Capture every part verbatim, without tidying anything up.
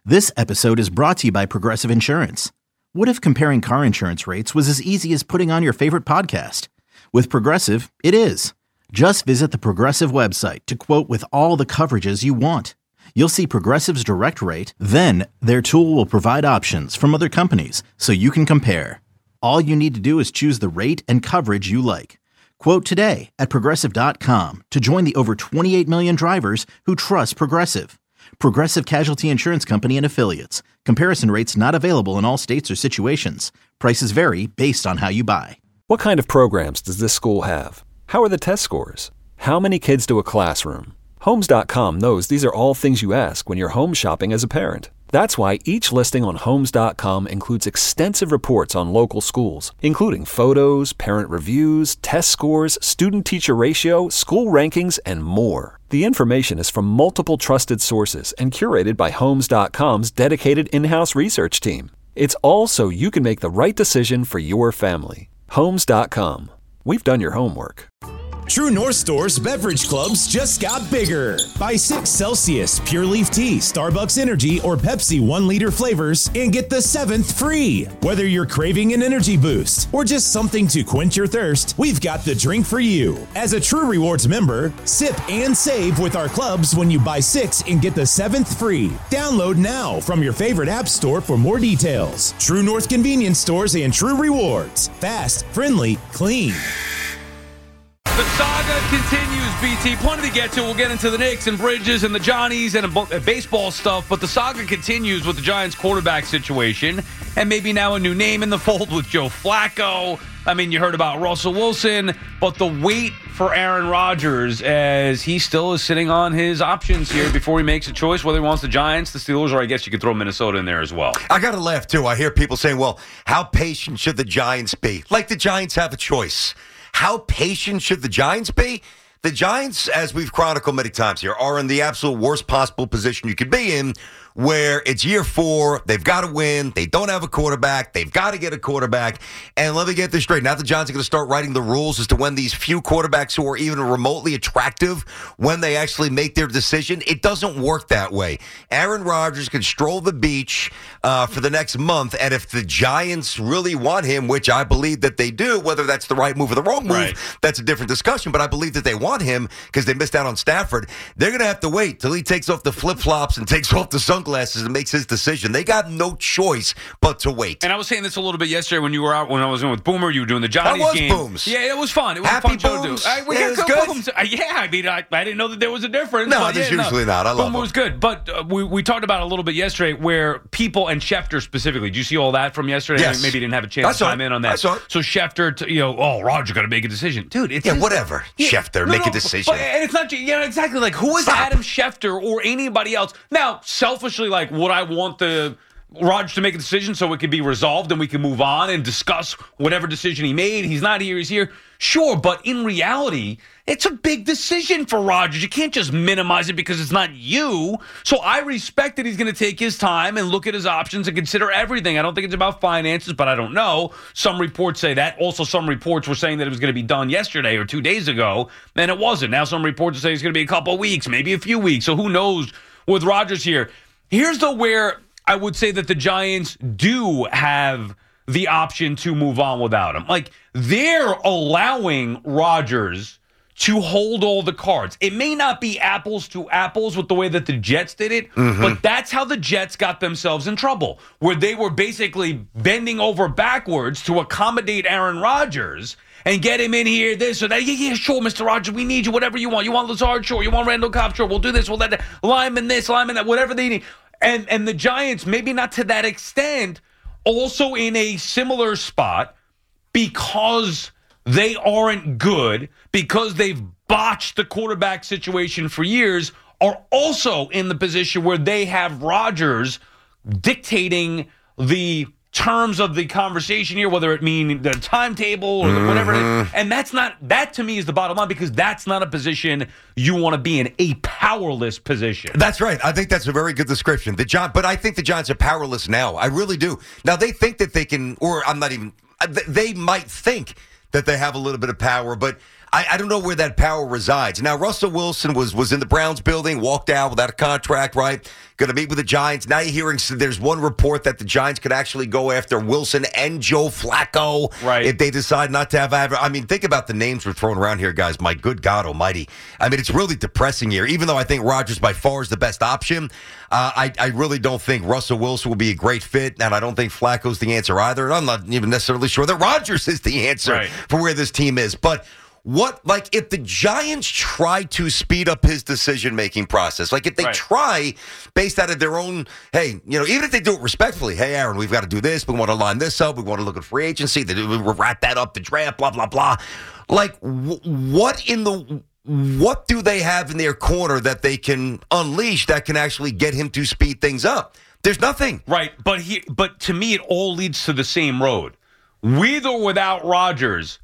This episode is brought to you by Progressive Insurance. What if comparing car insurance rates was as easy as putting on your favorite podcast? With Progressive, it is. Just visit the Progressive website to quote with all the coverages you want. You'll see Progressive's direct rate, then their tool will provide options from other companies so you can compare. All you need to do is choose the rate and coverage you like. Quote today at progressive dot com to join the over twenty-eight million drivers who trust Progressive. Progressive Casualty Insurance Company and Affiliates. Comparison rates not available in all states or situations. Prices vary based on how you buy. What kind of programs does this school have? How are the test scores? How many kids do a classroom? Homes dot com knows these are all things you ask when you're home shopping as a parent. That's why each listing on Homes dot com includes extensive reports on local schools, including photos, parent reviews, test scores, student-teacher ratio, school rankings, and more. The information is from multiple trusted sources and curated by Homes dot com's dedicated in-house research team. It's all so you can make the right decision for your family. Homes dot com. We've done your homework. True North Store's beverage clubs just got bigger. Buy six Celsius, Pure Leaf Tea, Starbucks Energy, or Pepsi one liter flavors and get the seventh free. Whether you're craving an energy boost or just something to quench your thirst, we've got the drink for you. As a True Rewards member, sip and save with our clubs when you buy six and get the seventh free. Download now from your favorite app store for more details. True North Convenience Stores and True Rewards. Fast, friendly, clean. The saga continues, B T. Plenty to get to. We'll get into the Knicks and Bridges and the Johnnies and uh, baseball stuff, but the saga continues with the Giants quarterback situation and maybe now a new name in the fold with Joe Flacco. I mean, you heard about Russell Wilson, but the wait for Aaron Rodgers as he still is sitting on his options here before he makes a choice, whether he wants the Giants, the Steelers, or I guess you could throw Minnesota in there as well. I got to laugh, too. I hear people saying, well, how patient should the Giants be? Like the Giants have a choice. How patient should the Giants be? The Giants, as we've chronicled many times here, are in the absolute worst possible position you could be in, where it's year four, they've got to win, they don't have a quarterback, they've got to get a quarterback, and let me get this straight. Now the Giants are going to start writing the rules as to when these few quarterbacks who are even remotely attractive, when they actually make their decision. It doesn't work that way. Aaron Rodgers can stroll the beach uh, for the next month, and if the Giants really want him, which I believe that they do, whether that's the right move or the wrong move, right, that's a different discussion, but I believe that they want him because they missed out on Stafford. They're going to have to wait till he takes off the flip-flops and takes off the sunglasses glasses and makes his decision. They got no choice but to wait. And I was saying this a little bit yesterday when you were out, when I was in with Boomer, you were doing the Johnnies that was game. Booms. Yeah, it was fun. It was Happy a fun Booms. show to do. I, we yeah, got it was Booms. good. Uh, yeah, I mean, I, I didn't know that there was a difference. No, but there's yeah, usually no. not. I love Boomer him. was good. But uh, we, we talked about it a little bit yesterday where people, and Schefter specifically, did you see all that from yesterday? Yes. Maybe you didn't have a chance to chime in on that. I saw it. So Schefter, t- you know, oh, Roger got to make a decision. Dude, it's Yeah, his, whatever. Yeah, Schefter, no, make no, a decision. But, and it's not, yeah, exactly. Like, who is Stop. Adam Schefter or anybody else? Now, selfishly, like, would I want the Rodgers to make a decision so it can be resolved and we can move on and discuss whatever decision he made? He's not here, he's here. Sure, but in reality, it's a big decision for Rodgers. You can't just minimize it because it's not you. So I respect that he's going to take his time and look at his options and consider everything. I don't think it's about finances, but I don't know. Some reports say that. Also, some reports were saying that it was going to be done yesterday or two days ago, and it wasn't. Now some reports are saying it's going to be a couple of weeks, maybe a few weeks. So who knows with Rodgers here. Here's the where I would say that the Giants do have the option to move on without him. Like, they're allowing Rodgers to hold all the cards. It may not be apples to apples with the way that the Jets did it, mm-hmm. but that's how the Jets got themselves in trouble, where they were basically bending over backwards to accommodate Aaron Rodgers and get him in here, this or that. Yeah, yeah, sure, Mister Rodgers, we need you, whatever you want. You want Lazard? Sure. You want Randall Cobb? Sure. We'll do this, we'll that. Lyman this, Lyman that, whatever they need. And and the Giants, maybe not to that extent, also in a similar spot because they aren't good, because they've botched the quarterback situation for years, are also in the position where they have Rodgers dictating the terms of the conversation here, whether it mean the timetable or the whatever. Mm-hmm. And that's not, that to me is the bottom line, because that's not a position you want to be in, a powerless position. That's right. I think that's a very good description. The Gi- But I think the Giants are powerless now. I really do. Now, they think that they can, or I'm not even, they might think that they have a little bit of power, but I, I don't know where that power resides. Now, Russell Wilson was was in the Browns building, walked out without a contract, right? Going to meet with the Giants. Now you're hearing so there's one report that the Giants could actually go after Wilson and Joe Flacco right. if they decide not to have. I mean, think about the names we're throwing around here, guys. My good God almighty. I mean, it's really depressing here. Even though I think Rodgers by far is the best option, uh, I, I really don't think Russell Wilson will be a great fit, and I don't think Flacco's the answer either. And I'm not even necessarily sure that Rodgers is the answer right. for where this team is. But what, like, if the Giants try to speed up his decision-making process, like if they right. try based out of their own, hey, you know, even if they do it respectfully, hey, Aaron, we've got to do this, we want to line this up, we want to look at free agency, we wrap that up, the draft, blah, blah, blah. Like, w- what in the, what do they have in their corner that they can unleash that can actually get him to speed things up? There's nothing. Right, but he, but to me, it all leads to the same road. With or without Rodgers,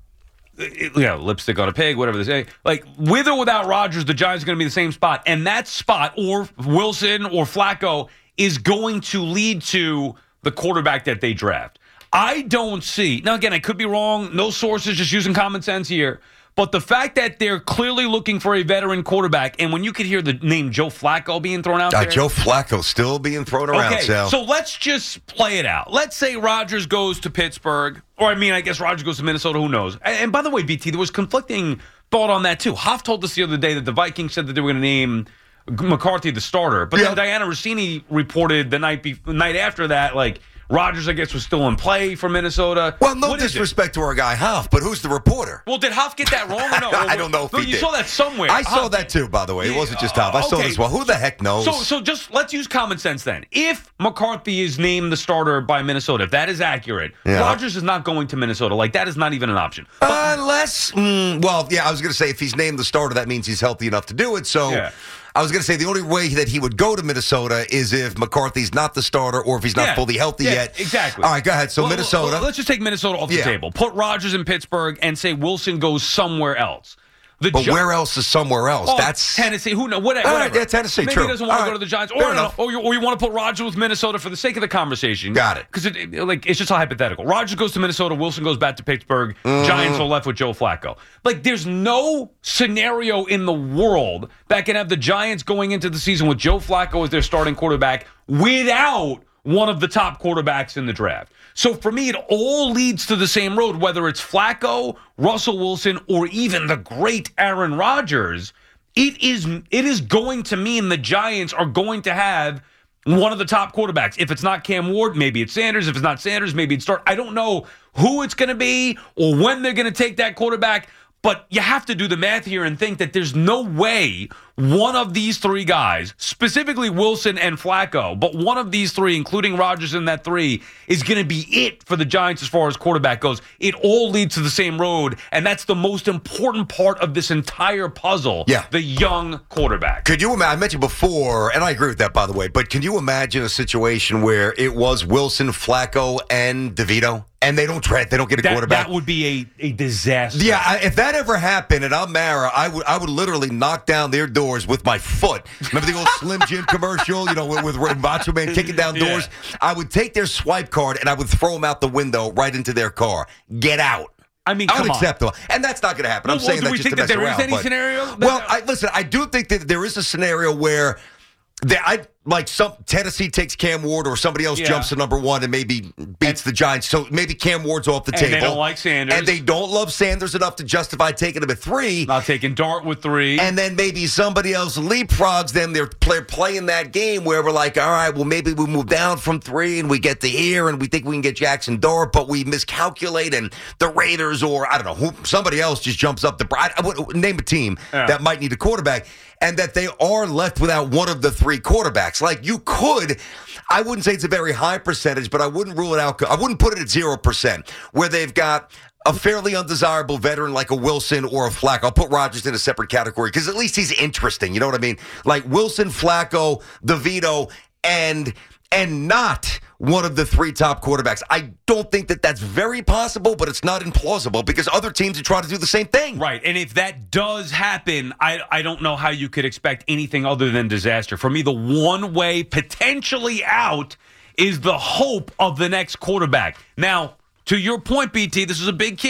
you know, lipstick on a pig, whatever they say. Like, with or without Rodgers, the Giants are going to be the same spot. And that spot, or Wilson or Flacco, is going to lead to the quarterback that they draft. I don't see. Now, again, I could be wrong. No sources, just using common sense here. But the fact that they're clearly looking for a veteran quarterback, and when you could hear the name Joe Flacco being thrown out uh, there. Joe Flacco still being thrown around. Okay, so. so let's just play it out. Let's say Rodgers goes to Pittsburgh, or I mean, I guess Rodgers goes to Minnesota, who knows? And, and by the way, B T, there was conflicting thought on that too. Hoff told us the other day that the Vikings said that they were going to name McCarthy the starter, but yeah. then Diana Rossini reported the night, be- the night after that, like, Rodgers, I guess, was still in play for Minnesota. Well, no what disrespect to our guy Hoff, but who's the reporter? Well, did Hoff get that wrong or no? I don't know if no, he you did. saw that somewhere. I saw Hoff, that too, by the way. It yeah, wasn't just Hoff. I saw okay. this well. Who the heck knows? So, so just let's use common sense then. If McCarthy is named the starter by Minnesota, if that is accurate, yeah. Rodgers is not going to Minnesota. Like, that is not even an option. But, Unless, mm, well, yeah, I was going to say if he's named the starter, that means he's healthy enough to do it. So. Yeah. I was going to say the only way that he would go to Minnesota is if McCarthy's not the starter or if he's not yeah, fully healthy yeah, yet. Exactly. All right, go ahead. So well, Minnesota. Well, let's just take Minnesota off the yeah. table. Put Rodgers in Pittsburgh and say Wilson goes somewhere else. The but Gi- where else is somewhere else? Oh, That's Tennessee. Who knows? Whatever. All right, whatever. yeah, Tennessee. Maybe true. he doesn't want All to right. go to the Giants, or, Fair no, enough. or, you, or you want to put Rodgers with Minnesota for the sake of the conversation. Got it. Because it, it, like it's just a hypothetical. Rodgers goes to Minnesota. Wilson goes back to Pittsburgh. Mm-hmm. Giants are left with Joe Flacco. Like, there's no scenario in the world that can have the Giants going into the season with Joe Flacco as their starting quarterback without one of the top quarterbacks in the draft. So for me, it all leads to the same road, whether it's Flacco, Russell Wilson, or even the great Aaron Rodgers. It is it is going to mean the Giants are going to have one of the top quarterbacks. If it's not Cam Ward, maybe it's Sanders. If it's not Sanders, maybe it's Start. I don't know who it's going to be or when they're going to take that quarterback. But you have to do the math here and think that there's no way one of these three guys, specifically Wilson and Flacco, but one of these three, including Rodgers in that three, is going to be it for the Giants as far as quarterback goes. It all leads to the same road, and that's the most important part of this entire puzzle, yeah. the young quarterback. Could you imagine, I mentioned before, and I agree with that, by the way, but can you imagine a situation where it was Wilson, Flacco, and DeVito? And they don't trade, they don't get a that, quarterback. That would be a, a disaster. Yeah, I, if that ever happened, and I'm Mara, I would I would literally knock down their doors with my foot. Remember the old Slim Jim commercial, you know, with, with Macho Man kicking down doors? Yeah. I would take their swipe card and I would throw them out the window right into their car. Get out. I mean, come unacceptable, on. And that's not going to happen. Well, I'm saying well, do that we just think to that mess there around. is any but, scenario? That, well, I, listen, I do think that there is a scenario where They, I like some Tennessee takes Cam Ward or somebody else yeah. jumps to number one and maybe beats the Giants. So maybe Cam Ward's off the and table. They don't like Sanders, and they don't love Sanders enough to justify taking him at three. Not taking Dart with three, and then maybe somebody else leapfrogs them. They're play, playing that game where we're like, all right, well maybe we move down from three and we get to here and we think we can get Jackson Dart, but we miscalculate and the Raiders or I don't know who somebody else just jumps up the. I, I would name a team yeah. that might need a quarterback. And that they are left without one of the three quarterbacks. Like, you could, I wouldn't say it's a very high percentage, but I wouldn't rule it out. I wouldn't put it at zero percent, where they've got a fairly undesirable veteran like a Wilson or a Flacco. I'll put Rodgers in a separate category because at least he's interesting. You know what I mean? Like Wilson, Flacco, DeVito, and and not one of the three top quarterbacks. I don't think that that's very possible, but it's not implausible because other teams are trying to do the same thing. Right, and if that does happen, I, I don't know how you could expect anything other than disaster. For me, the one way potentially out is the hope of the next quarterback. Now, to your point, B T, this is a big key.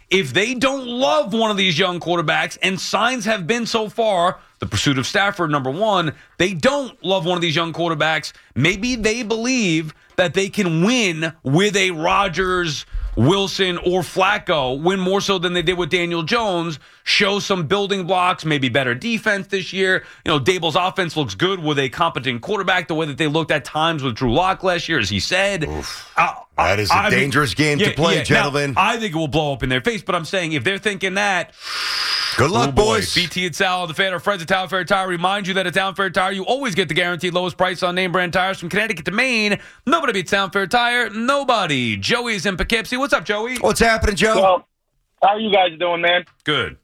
If they don't love one of these young quarterbacks, and signs have been so far, the pursuit of Stafford, number one, they don't love one of these young quarterbacks. Maybe they believe that they can win with a Rodgers, Wilson, or Flacco, win more so than they did with Daniel Jones, show some building blocks, maybe better defense this year. You know, Dable's offense looks good with a competent quarterback, the way that they looked at times with Drew Lock last year, as he said. Uh, that is a I dangerous mean, game yeah, to play, yeah. gentlemen. Now, I think it will blow up in their face, but I'm saying if they're thinking that, good luck, oh boy. boys. B T and Sal, the fan, our friends at Town Fair Tire, remind you that at Town Fair Tire, you always get the guaranteed lowest price on name brand tires from Connecticut to Maine. Nobody beats Town Fair Tire. Nobody. Joey's in Poughkeepsie. What's up, Joey? What's happening, Joe? Well, how are you guys doing, man? Good.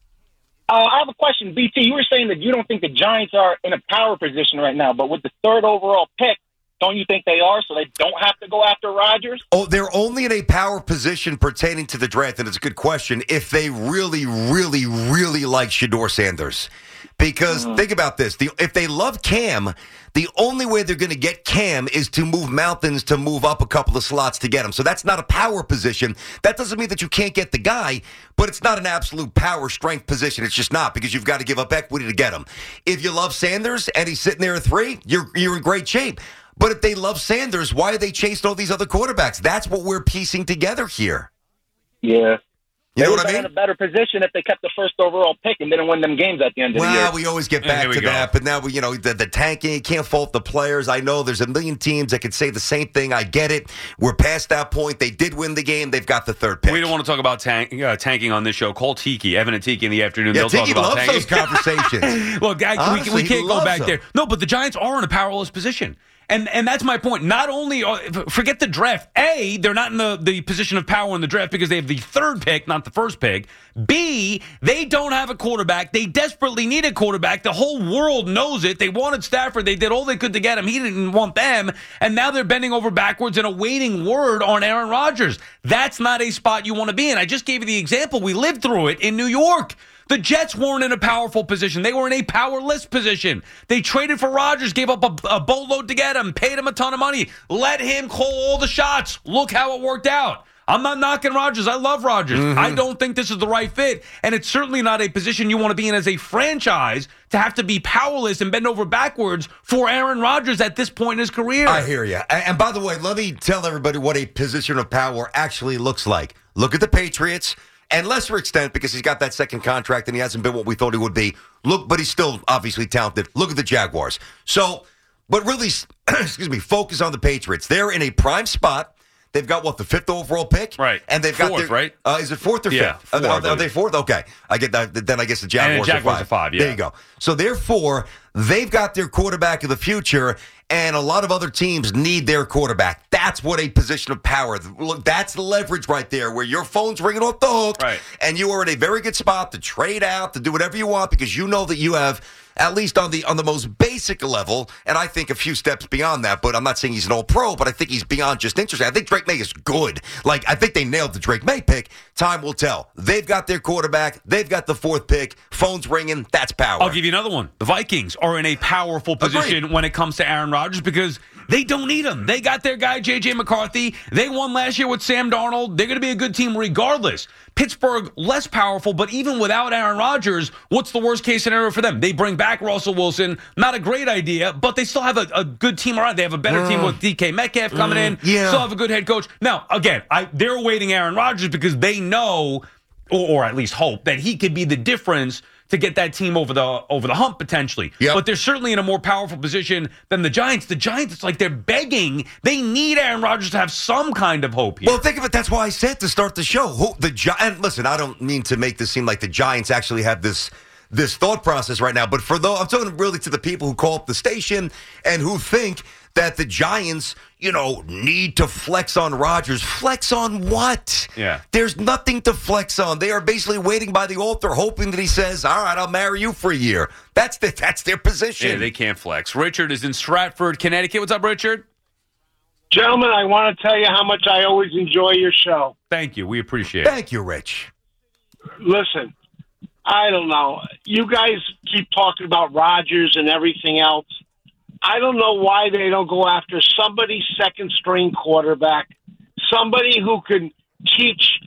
Uh, I have a question. B T, you were saying that you don't think the Giants are in a power position right now, but with the third overall pick, don't you think they are, so they don't have to go after Rodgers? Oh, they're only in a power position pertaining to the draft, and it's a good question, if they really, really, really like Shedeur Sanders. Because mm-hmm. think about this. The, if they love Cam, the only way they're going to get Cam is to move mountains to move up a couple of slots to get him. So that's not a power position. That doesn't mean that you can't get the guy, but it's not an absolute power strength position. It's just not, because you've got to give up equity to get him. If you love Sanders and he's sitting there at three, you're you're in great shape. But if they love Sanders, why are they chasing all these other quarterbacks? That's what we're piecing together here. Yeah. You know they what I mean? in a better position if they kept the first overall pick and didn't win them games at the end of well, the year. Well, we always get Yeah, back we to go. that, but now we, you know, the, the tanking, you can't fault the players. I know there's a million teams that could say the same thing. I get it. We're past that point. They did win the game. They've got the third pick. We don't want to talk about tank, uh, tanking on this show. Call Tiki, Evan and Tiki in the afternoon. Yeah, They'll Tiki talk about loves tanking. those conversations. Look, I, Honestly, we, we he can't go loves back them. there. No, but the Giants are in a powerless position. And and that's my point. Not only are, forget the draft. A, they're not in the, the position of power in the draft because they have the third pick, not the first pick. B, they don't have a quarterback. They desperately need a quarterback. The whole world knows it. They wanted Stafford. They did all they could to get him. He didn't want them. And now they're bending over backwards and awaiting word on Aaron Rodgers. That's not a spot you want to be in. I just gave you the example. We lived through it in New York. The Jets weren't in a powerful position. They were in a powerless position. They traded for Rodgers, gave up a, a boatload to get him, paid him a ton of money, let him call all the shots. Look how it worked out. I'm not knocking Rodgers. I love Rodgers. Mm-hmm. I don't think this is the right fit, and it's certainly not a position you want to be in as a franchise to have to be powerless and bend over backwards for Aaron Rodgers at this point in his career. I hear you. And, and by the way, let me tell everybody what a position of power actually looks like. Look at the Patriots. And lesser extent, because he's got that second contract and he hasn't been what we thought he would be. Look, but he's still obviously talented. Look at the Jaguars. So, but really, excuse me, focus on the Patriots. They're in a prime spot. They've got, what, the fifth overall pick? Right. And they've fourth, got their, right? Uh, is it fourth or yeah, fifth? Fourth, are, are they fourth? Okay. I get that. Then I guess the Jaguars, and Jaguars are five. Are five yeah. There you go. So therefore, they've got their quarterback of the future, and a lot of other teams need their quarterback. That's what a position of power. Look, that's the leverage right there, where your phone's ringing off the hook, right. and you are in a very good spot to trade out, to do whatever you want, because you know that you have, at least on the on the most basic level, and I think a few steps beyond that, but I'm not saying he's an all-pro, but I think he's beyond just interesting. I think Drake May is good. Like, I think they nailed the Drake May pick. Time will tell. They've got their quarterback. They've got the fourth pick. Phone's ringing. That's power. I'll give you another one. The Vikings are in a powerful position Agreed. when it comes to Aaron Rodgers because they don't need him. They got their guy, J J McCarthy. They won last year with Sam Darnold. They're going to be a good team regardless. Pittsburgh, less powerful, but even without Aaron Rodgers, what's the worst-case scenario for them? They bring back Russell Wilson. Not a great idea, but they still have a, a good team around. They have a better mm. team with D K Metcalf coming mm. in. Yeah. Still have a good head coach. Now, again, I, they're awaiting Aaron Rodgers because they know, or, or at least hope, that he could be the difference to get that team over the over the hump potentially. Yep. But they're certainly in a more powerful position than the Giants. The Giants, it's like they're begging. They need Aaron Rodgers to have some kind of hope here. Well, think of it. That's why I said to start the show. Who, the Gi- and listen, I don't mean to make this seem like the Giants actually have this this thought process right now. But for though I'm talking really to the people who call up the station and who think that the Giants, you know, need to flex on Rodgers. Flex on what? Yeah. There's nothing to flex on. They are basically waiting by the altar, hoping that he says, all right, I'll marry you for a year. That's the, that's their position. Yeah, they can't flex. Richard is in Stratford, Connecticut. What's up, Richard? Gentlemen, I want to tell you how much I always enjoy your show. Thank you. We appreciate it. Thank you, Rich. Listen, I don't know. You guys keep talking about Rodgers and everything else. I don't know why they don't go after somebody second-string quarterback, somebody who can teach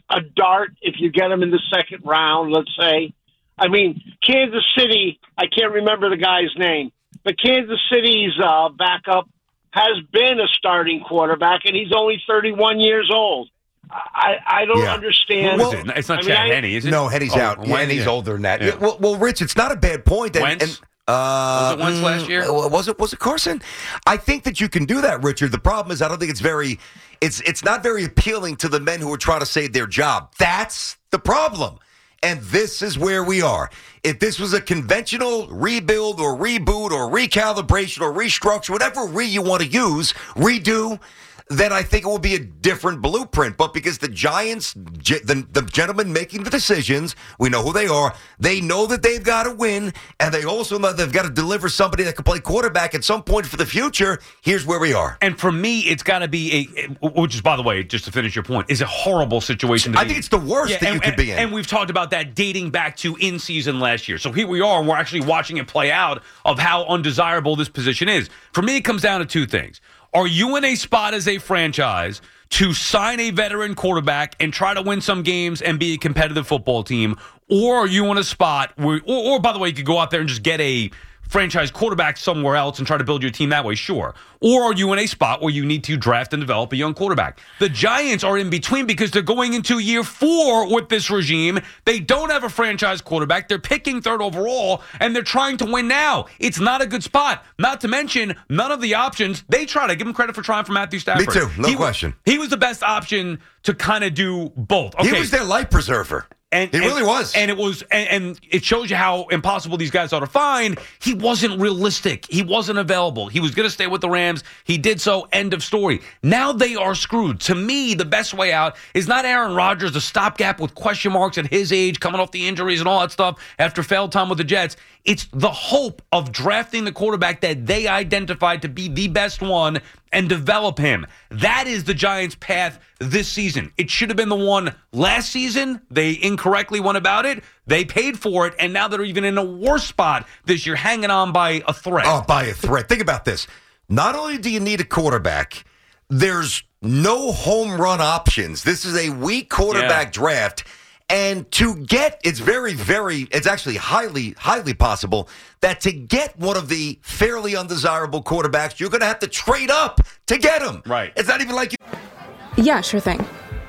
a dart if you get him in the second round, let's say. I mean, Kansas City, I can't remember the guy's name, but Kansas City's uh, backup has been a starting quarterback, and he's only thirty-one years old. I, I don't Yeah. understand. Well, it's not I mean, Chad I- Henne, is it? No, Henny's Oh, out. Yeah, Wentz, and he's yeah. older than that. Yeah. Yeah, well, well, Rich, it's not a bad point. And, Wentz? and, uh, Was it Wentz last year? mm, Was it? Was it Carson? I think that you can do that, Richard. The problem is, I don't think it's very. It's it's not very appealing to the men who are trying to save their job. That's the problem. And this is where we are. If this was a conventional rebuild or reboot or recalibration or restructure, whatever re you want to use, redo, then I think it will be a different blueprint. But because the Giants, the, the gentlemen making the decisions, we know who they are. They know that they've got to win, and they also know they've got to deliver somebody that can play quarterback at some point for the future. Here's where we are. And for me, it's got to be a, which is, by the way, just to finish your point, is a horrible situation to I be think in. it's the worst Yeah, that and, you could and- be in. And we've talked about that dating back to in season last year. So here we are, and we're actually watching it play out of how undesirable this position is. For me, it comes down to two things. Are you in a spot as a franchise to sign a veteran quarterback and try to win some games and be a competitive football team? Or are you in a spot where, or, or by the way, you could go out there and just get a franchise quarterback somewhere else and try to build your team that way? Sure. Or are you in a spot where you need to draft and develop a young quarterback? The Giants are in between because they're going into year four with this regime. They don't have a franchise quarterback. They're picking third overall, and they're trying to win now. It's not a good spot. Not to mention, none of the options, they try to give him credit for trying for Matthew Stafford. Me too, no He- question. He was the best option to kind of do both. Okay. He was their life preserver. And, He and- really was. And it was, and, and it shows you how impossible these guys are to find. He wasn't realistic. He wasn't available. He was going to stay with the Rams. He did so. End of story. Now they are screwed. To me, the best way out is not Aaron Rodgers, a stopgap with question marks at his age, coming off the injuries and all that stuff after failed time with the Jets. It's the hope of drafting the quarterback that they identified to be the best one and develop him. That is the Giants' path this season. It should have been the one last season. They incorrectly went about it. They paid for it, and now they're even in a worse spot this year, hanging on by a thread. Oh, by a threat. Think about this. Not only do you need a quarterback, there's no home run options. This is a weak quarterback Yeah. draft. And to get, it's very, very, it's actually highly, highly possible that to get one of the fairly undesirable quarterbacks, you're going to have to trade up to get him. Right. It's not even like you. Yeah, sure thing.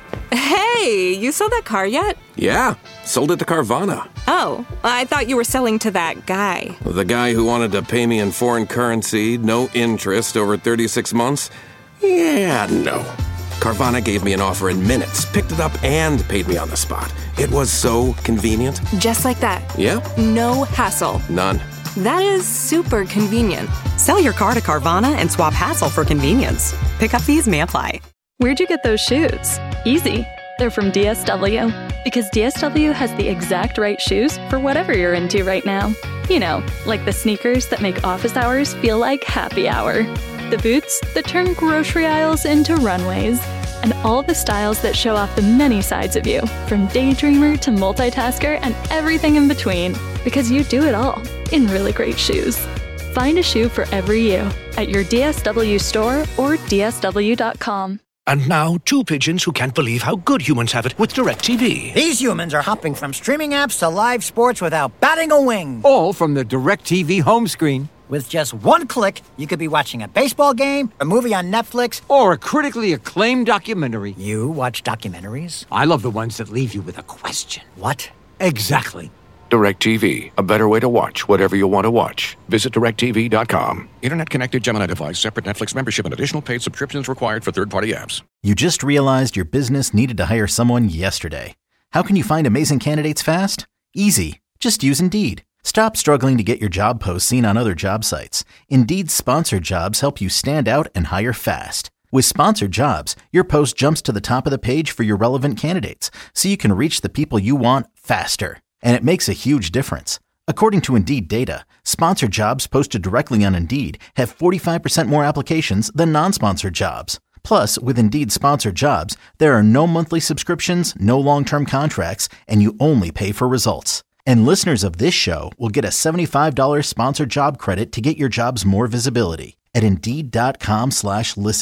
Hey, you sold that car yet? Yeah, sold it to Carvana. Oh, I thought you were selling to that guy. The guy who wanted to pay me in foreign currency, no interest, over thirty-six months? Yeah, no. Carvana gave me an offer in minutes, picked it up, and paid me on the spot. It was so convenient. Just like that. Yeah? No hassle. None. That is super convenient. Sell your car to Carvana and swap hassle for convenience. Pickup fees may apply. Where'd you get those shoes? Easy. They're from D S W. Because D S W has the exact right shoes for whatever you're into right now. You know, like the sneakers that make office hours feel like happy hour. The boots that turn grocery aisles into runways. And all the styles that show off the many sides of you, from daydreamer to multitasker and everything in between. Because you do it all in really great shoes. Find a shoe for every you at your D S W store or D S W dot com. And now, two pigeons who can't believe how good humans have it with DirecTV. These humans are hopping from streaming apps to live sports without batting a wing. All from the DirecTV home screen. With just one click, you could be watching a baseball game, a movie on Netflix, or a critically acclaimed documentary. You watch documentaries? I love the ones that leave you with a question. What? Exactly. DirecTV, a better way to watch whatever you want to watch. Visit direct T V dot com. Internet connected Gemini device, separate Netflix membership, and additional paid subscriptions required for third-party apps. You just realized your business needed to hire someone yesterday. How can you find amazing candidates fast? Easy. Just use Indeed. Stop struggling to get your job posts seen on other job sites. Indeed's sponsored jobs help you stand out and hire fast. With sponsored jobs, your post jumps to the top of the page for your relevant candidates, so you can reach the people you want faster. And it makes a huge difference. According to Indeed data, sponsored jobs posted directly on Indeed have forty-five percent more applications than non-sponsored jobs. Plus, with Indeed sponsored jobs, there are no monthly subscriptions, no long-term contracts, and you only pay for results. And listeners of this show will get a seventy-five dollars sponsored job credit to get your jobs more visibility at Indeed.com slash listen.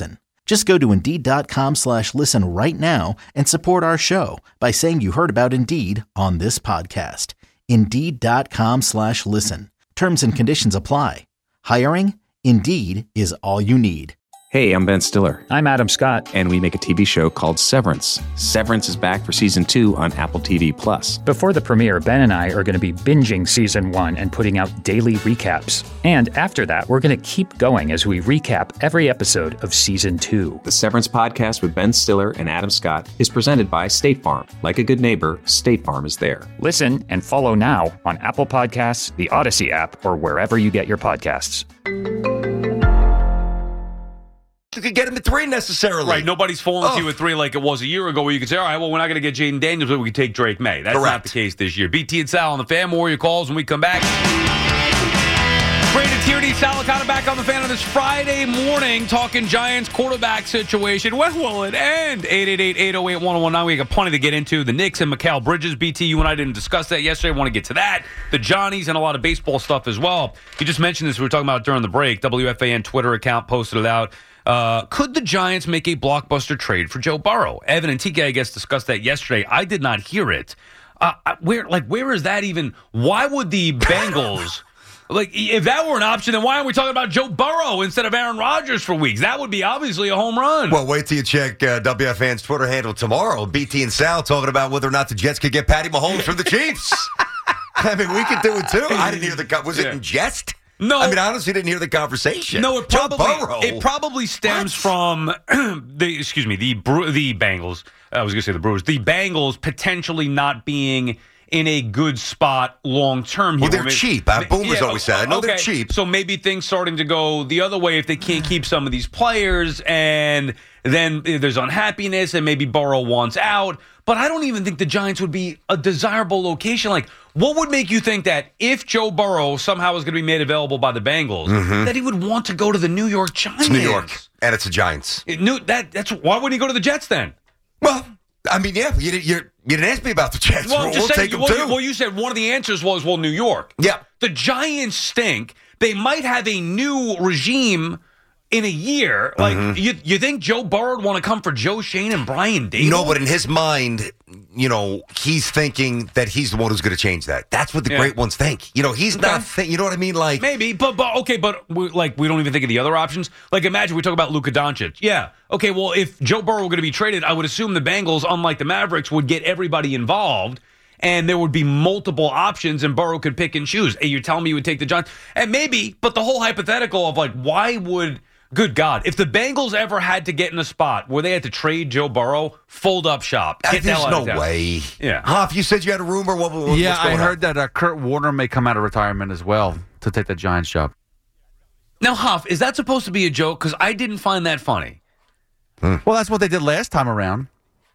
Just go to Indeed.com slash listen right now and support our show by saying you heard about Indeed on this podcast. Indeed.com slash listen. Terms and conditions apply. Hiring? Indeed is all you need. Hey, I'm Ben Stiller. I'm Adam Scott. And we make a T V show called Severance. Severance is back for season two on Apple T V Plus. Before the premiere, Ben and I are going to be binging season one and putting out daily recaps. And after that, we're going to keep going as we recap every episode of season two. The Severance podcast with Ben Stiller and Adam Scott is presented by State Farm. Like a good neighbor, State Farm is there. Listen and follow now on Apple Podcasts, the Odyssey app, or wherever you get your podcasts. You could get him at three necessarily. Right, nobody's falling oh. to you at three like it was a year ago where you could say, all right, well, we're not going to get Jaden Daniels, but we can take Drake May. That's Correct. not the case this year. B T and Sal on the Fan. More your calls when we come back. Brandon Tierney, Sal Licata back on the Fan on this Friday morning, talking Giants quarterback situation. When will it end? eight eight eight, eight oh eight, one oh one nine. We got plenty to get into. The Knicks and Mikal Bridges. B T, you and I didn't discuss that yesterday. I want to get to that. The Johnnies and a lot of baseball stuff as well. You just mentioned this. We were talking about it during the break. W F A N Twitter account posted it out. Uh, could the Giants make a blockbuster trade for Joe Burrow? Evan and T K, I guess, discussed that yesterday. I did not hear it. Uh, where, like, where is that even? Why would the Bengals, like, if that were an option, then why aren't we talking about Joe Burrow instead of Aaron Rodgers for weeks? That would be obviously a home run. Well, wait till you check uh, W F N's Twitter handle tomorrow. B T and Sal talking about whether or not the Jets could get Patty Mahomes from the Chiefs. I mean, we could do it too. I didn't hear the. Was it Yeah. in jest? No, I mean, I honestly didn't hear the conversation. No, it Joe probably Burrow. it probably stems from the excuse me the Bre- the Bengals. I was going to say the Brewers. The Bengals potentially not being in a good spot long term. Well, they're cheap. Uh, Boomers always said. I know okay. they're cheap. So maybe things starting to go the other way if they can't keep some of these players, and then there's unhappiness, and maybe Burrow wants out. But I don't even think the Giants would be a desirable location. Like, what would make you think that if Joe Burrow somehow was going to be made available by the Bengals, Mhm. that he would want to go to the New York Giants? It's New York, and it's the Giants. It knew that. That's why wouldn't he go to the Jets then? Well, I mean, yeah, you, you, you didn't ask me about the Jets. Well, I'm we'll just we'll saying. take them well, too. you, well, you said one of the answers was, well, New York. Yeah. The Giants stink. They might have a new regime in a year. Like, Mhm. you you think Joe Burrow would want to come for Joe Shane and Brian Dable? No, but in his mind, you know, he's thinking that he's the one who's going to change that. That's what the Yeah. great ones think. You know, he's Okay. not. Think, you know what I mean? Like Maybe, but but okay, but we, like we don't even think of the other options. Like imagine we talk about Luka Doncic. Yeah, okay. Well, if Joe Burrow were going to be traded, I would assume the Bengals, unlike the Mavericks, would get everybody involved, and there would be multiple options, and Burrow could pick and choose. Hey, you're telling me you would take the Giants, and maybe, but the whole hypothetical of like, why would? Good God, if the Bengals ever had to get in a spot where they had to trade Joe Burrow, fold up shop. Uh, Get the there's hell out no of town. way. Yeah. Hoff, you said you had a rumor. What, what, yeah, what's I going heard that uh, Kurt Warner may come out of retirement as well to take the Giants job. Now, Huff, is that supposed to be a joke? Because I didn't find that funny. Well, that's what they did last time around.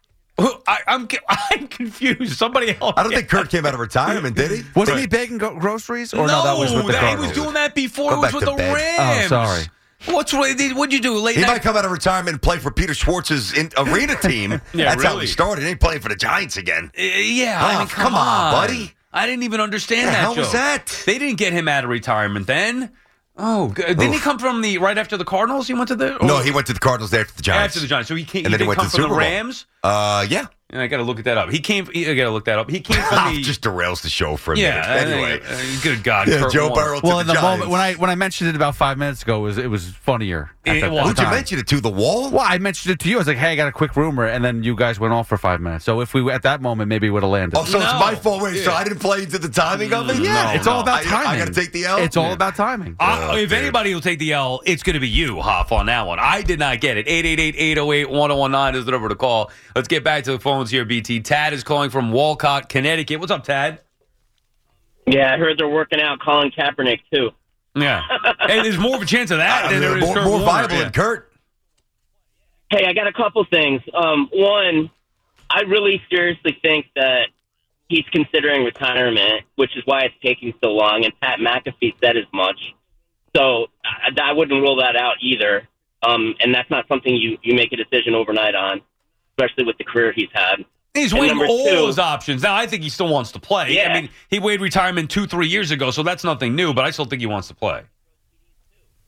I, I'm I'm confused. Somebody else. I don't think Kurt came out of retirement, did he? Wasn't Right. he bagging go- groceries? no, Or no, that was with the that- he Cardinals. was doing that before. Go It was back with to the bed. Rams. Oh, sorry. What's what'd you do late He night? might come out of retirement and play for Peter Schwartz's in, arena team. Yeah, That's how really. he started. He ain't playing for the Giants again. Uh, yeah, I mean, Huff, come, come on, buddy. I didn't even understand The that. hell was joke. that? They didn't get him out of retirement then. Oh, good. Didn't he Oof. come from the right after the Cardinals? He went to the No, or- he went to the Cardinals after the Giants. after the Giants. So he came. And he then he didn't went come to the from Super the Bowl. Rams. Uh, yeah. And I got to look at that up. He came. I got to look that up. He came from the. Just derails the show for a yeah. minute. Anyway. uh, good God. Yeah, Kurt Joe Warner. Burrow to Well, the in the Giants. moment when I when I mentioned it about five minutes ago, it was it was funnier. At It that, was. at the Who'd you time. mention it to? The wall? Well, I mentioned it to you. I was like, "Hey, I got a quick rumor," and then you guys went off for five minutes. So if we at that moment, maybe it would have landed. Oh, so No. it's my fault. Wait, so Yeah. I didn't play into the timing of it? yeah, No, it's no. all about I- timing. I gotta take the L? It's all Yeah. about timing. Uh, Oh, if dude. anybody will take the L, it's going to be you, Hoff, on that one. I did not get it. eight eight eight, eight oh eight, one oh one nine is the number to call. Let's get back to the phones here, B T. Tad is calling from Walcott, Connecticut. What's up, Tad? Yeah, I heard they're working out Colin Kaepernick, too. Yeah. Hey, there's more of a chance of that I than mean, there is more, Kurt more Warner. viable Yeah. than Kurt. Hey, I got a couple things. Um, one, I really seriously think that he's considering retirement, which is why it's taking so long, and Pat McAfee said as much. So I, I wouldn't rule that out either. Um, and that's not something you, you make a decision overnight on, especially with the career he's had. He's And weighing number all two- his options. Now, I think he still wants to play. Yeah. I mean, he weighed retirement two, three years ago, so that's nothing new, but I still think he wants to play.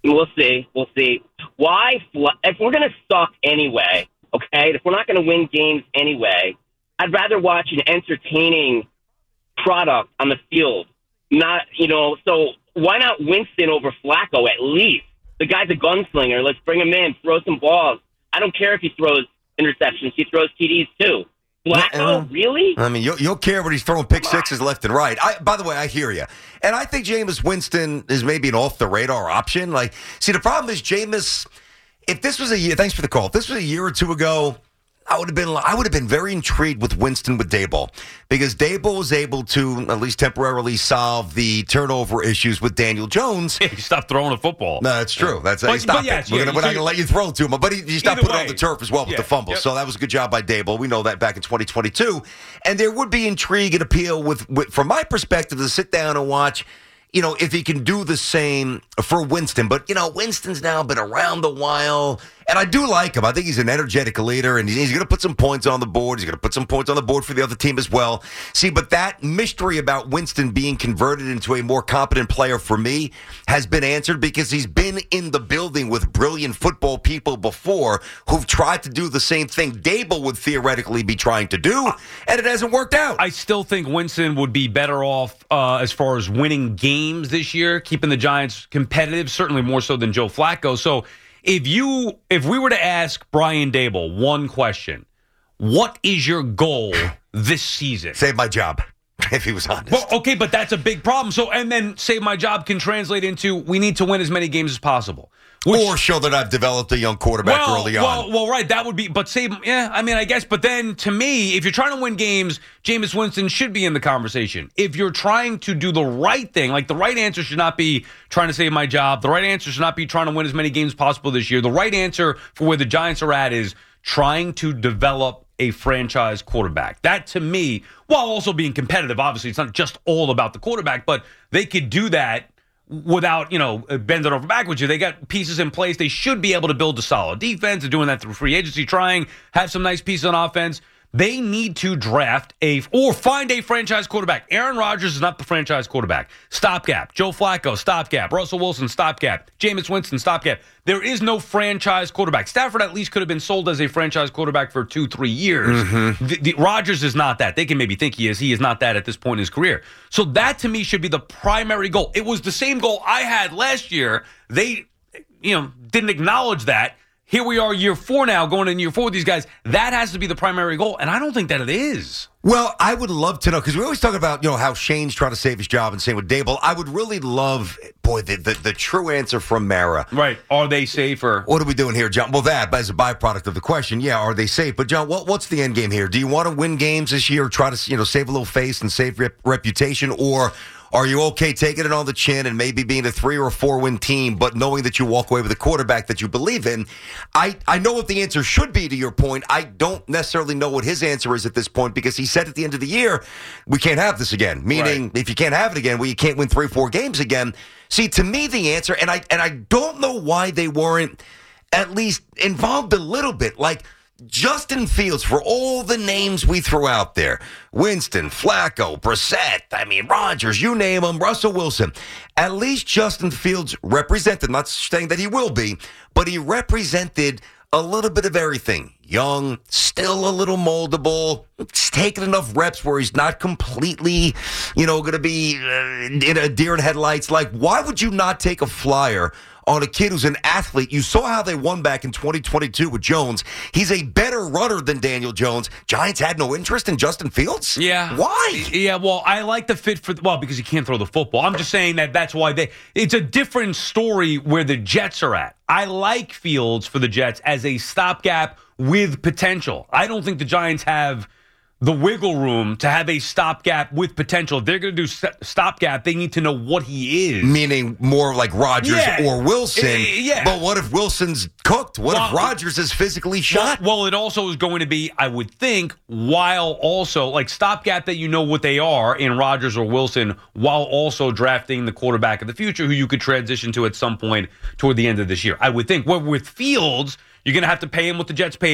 We'll see. We'll see. Why? Fl- if we're going to suck anyway, okay, if we're not going to win games anyway, I'd rather watch an entertaining product on the field. Not, you know, so why not Winston over Flacco at least? The guy's a gunslinger. Let's bring him in, throw some balls. I don't care if he throws interceptions. He throws T Ds too. Flacco, uh, really? I mean, you'll, you'll care when he's throwing pick sixes left and right. I, by the way, I hear you. And I think Jameis Winston is maybe an off-the-radar option. Like, see, the problem is Jameis, if this was a year, thanks for the call, if this was a year or two ago, I would have been I would have been very intrigued with Winston with Daboll because Daboll was able to at least temporarily solve the turnover issues with Daniel Jones. He stopped throwing the football. No, that's true. That's but, he stopped but yes, it. We're, yeah, gonna, we're so not going to let you throw to him, but he, he stopped putting way. it on the turf as well with Yeah, the fumble. yep. So that was a good job by Daboll. We know that back in twenty twenty-two. And there would be intrigue and appeal with, with from my perspective, to sit down and watch, you know, if he can do the same for Winston. But, you know, Winston's now been around a while, and I do like him. I think he's an energetic leader, and he's, he's going to put some points on the board. He's going to put some points on the board for the other team as well. See, but that mystery about Winston being converted into a more competent player for me has been answered because he's been in the building with brilliant football people before who've tried to do the same thing Daboll would theoretically be trying to do, and it hasn't worked out. I still think Winston would be better off uh, as far as winning games this year, keeping the Giants competitive, certainly more so than Joe Flacco. So if you, if we were to ask Brian Daboll one question, what is your goal this season? Save my job, if he was honest. Well, okay, but that's a big problem. So, and then save my job can translate into we need to win as many games as possible. Which, or show that I've developed a young quarterback well, early on. Well, well, right, that would be, but save, yeah, I mean, I guess, but then to me, if you're trying to win games, Jameis Winston should be in the conversation. If you're trying to do the right thing, like the right answer should not be trying to save my job. The right answer should not be trying to win as many games as possible this year. The right answer for where the Giants are at is trying to develop a franchise quarterback. That to me, while also being competitive, obviously it's not just all about the quarterback, but they could do that without, you know, bending over backwards. They got pieces in place. They should be able to build a solid defense. They're doing that through free agency, trying, have some nice pieces on offense. They need to draft a, or find a franchise quarterback. Aaron Rodgers is not the franchise quarterback. Stopgap. Joe Flacco, stopgap. Russell Wilson, stopgap. Jameis Winston, stopgap. There is no franchise quarterback. Stafford at least could have been sold as a franchise quarterback for two, three years. Mm-hmm. The, the, Rodgers is not that. They can maybe think he is. He is not that at this point in his career. So that to me should be the primary goal. It was the same goal I had last year. They, you know, didn't acknowledge that. Here we are year four now, going in year four with these guys. That has to be the primary goal, and I don't think that it is. Well, I would love to know, because we always talk about, you know, how Shane's trying to save his job and same with Daboll. I would really love, boy, the, the, the true answer from Mara. Right. Are they safer? What are we doing here, John? Well, that, as a byproduct of the question, yeah, are they safe? But, John, what, what's the end game here? Do you want to win games this year, try to, you know, save a little face and save rep- reputation, or are you okay taking it on the chin and maybe being a three or a four win team, but knowing that you walk away with a quarterback that you believe in? I, I know what the answer should be to your point. I don't necessarily know what his answer is at this point, because he said at the end of the year, we can't have this again. Meaning, right, if you can't have it again, well, you can't win three, four games again. See, to me, the answer, and I and I don't know why they weren't at least involved a little bit, like Justin Fields, for all the names we threw out there, Winston, Flacco, Brissett, I mean, Rodgers, you name them, Russell Wilson. At least Justin Fields represented, not saying that he will be, but he represented a little bit of everything. Young, still a little moldable, taking enough reps where he's not completely, you know, going to be uh, in a deer in headlights. Like, why would you not take a flyer on a kid who's an athlete? You saw how they won back in twenty twenty-two with Jones. He's a better runner than Daniel Jones. Giants had no interest in Justin Fields? Yeah. Why? Yeah, well, I like the fit for, well, because he can't throw the football. I'm just saying that that's why they, it's a different story where the Jets are at. I like Fields for the Jets as a stopgap with potential. I don't think the Giants have the wiggle room to have a stopgap with potential. If they're going to do st- stopgap, they need to know what he is. Meaning more like Rodgers yeah. or Wilson. Uh, yeah. But what if Wilson's cooked? What well, if Rodgers is physically shot? Well, well, it also is going to be, I would think, while also, like stopgap that you know what they are in Rodgers or Wilson, while also drafting the quarterback of the future who you could transition to at some point toward the end of this year. I would think. Well, with Fields, you're going to have to pay him what the Jets paid him.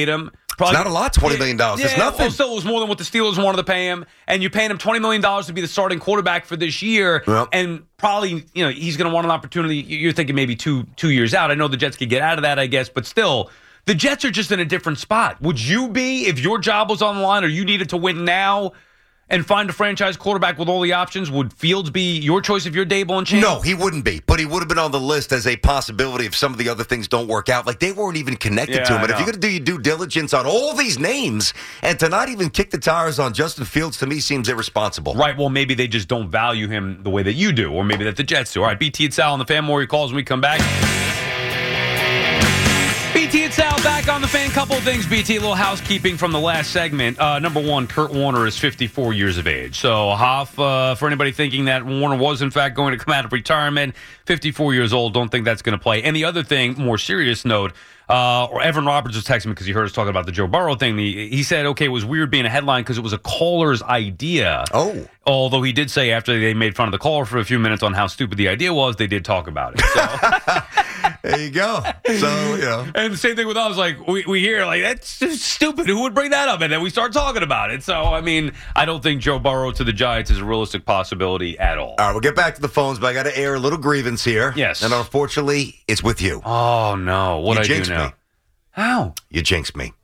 Probably, it's not a lot, twenty million dollars. Yeah, it's nothing. Well, still, it was more than what the Steelers wanted to pay him. And you're paying him twenty million dollars to be the starting quarterback for this year. Yep. And probably, you know, he's going to want an opportunity. You're thinking maybe two two years out. I know the Jets could get out of that, I guess. But still, the Jets are just in a different spot. Would you be, if your job was on the line or you needed to win now and find a franchise quarterback with all the options, would Fields be your choice if you're Dable and Chan? No, he wouldn't be. But he would have been on the list as a possibility if some of the other things don't work out. Like, they weren't even connected Yeah, to him. I And if know. you're going to do your due diligence on all these names and to not even kick the tires on Justin Fields, to me, seems irresponsible. Right, well, maybe they just don't value him the way that you do, or maybe that the Jets do. All right, B T and Sal on the Fan. More your calls when we come back. B T and Sal back on the Fan. Couple of things, B T. A little housekeeping from the last segment. Uh, number one, Kurt Warner is fifty-four years of age. So, Hoff, uh, for anybody thinking that Warner was, in fact, going to come out of retirement, fifty-four years old, don't think that's going to play. And the other thing, more serious note, uh, or Evan Roberts was texting me because he heard us talking about the Joe Burrow thing. He, he said, okay, it was weird being a headline because it was a caller's idea. Oh. Although he did say after they made fun of the caller for a few minutes on how stupid the idea was, they did talk about it. So. There you go. So, you know. And the same thing with us. Like, we, we hear, like, that's just stupid. Who would bring that up? And then we start talking about it. So, I mean, I don't think Joe Burrow to the Giants is a realistic possibility at all. All right, we'll get back to the phones, but I got to air a little grievance here. Yes. And unfortunately, it's with you. Oh, no. What you I do jinxed now? Me. How? You jinxed me.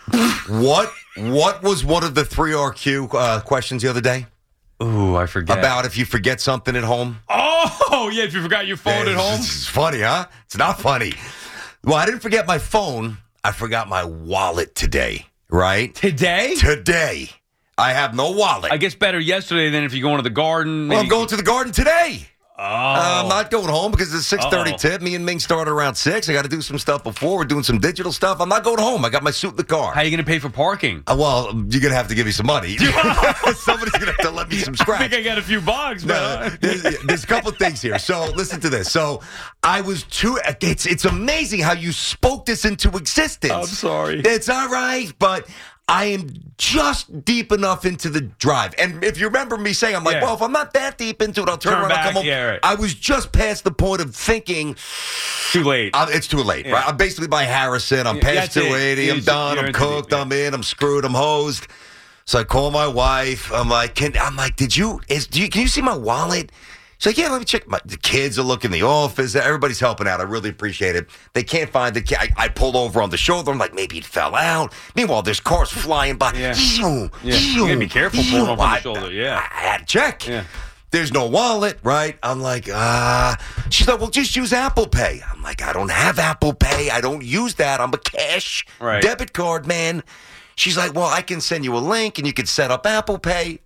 what What was one of the three R Q uh, questions the other day? Ooh, I forget. About if you forget something at home. Oh, yeah, if you forgot your phone Yeah, at home. It's, it's funny, huh? It's not funny. Well, I didn't forget my phone. I forgot my wallet today, right? Today? Today. I have no wallet. I guess better yesterday than if you go into the garden. Well, I'm maybe- going to the garden today. Oh. Uh, I'm not going home because it's six thirty Uh-oh. tip. Me and Ming started around six. I got to do some stuff before. We're doing some digital stuff. I'm not going home. I got my suit in the car. How are you going to pay for parking? Uh, well, you're going to have to give me some money. Somebody's going to have to let me some scratch. I think I got a few bucks, No, but there's, there's a couple things here. So listen to this. So I was too. It's it's amazing how you spoke this into existence. I'm sorry. It's all right, but I am just deep enough into the drive. And if you remember me saying, I'm like, Yeah. well, if I'm not that deep into it, I'll turn, Turn around back, and come home. yeah, right. I was just past the point of thinking, too late. uh, it's too late. Yeah. Right? I'm basically by Harrison. I'm Yeah, past that's it. two eighty. You're I'm just- done. you're I'm into cooked. the- yeah. I'm in. I'm screwed. I'm hosed. So I call my wife. I'm like, can, I'm like, did you, is, do you, can you see my wallet? She's like, yeah, let me check. My, the kids are looking in the office. Everybody's helping out. I really appreciate it. They can't find the kid. I, I pulled over on the shoulder. I'm like, maybe it fell out. Meanwhile, there's cars flying by. Yeah. Ew, Yeah. You ew, gotta be careful ew. pulling over on the I- shoulder, yeah. I had to check. Yeah. There's no wallet, right? I'm like, ah. She's like, well, just use Apple Pay. I'm like, I don't have Apple Pay. I don't use that. I'm a cash Right. debit card man. She's like, well, I can send you a link and you can set up Apple Pay.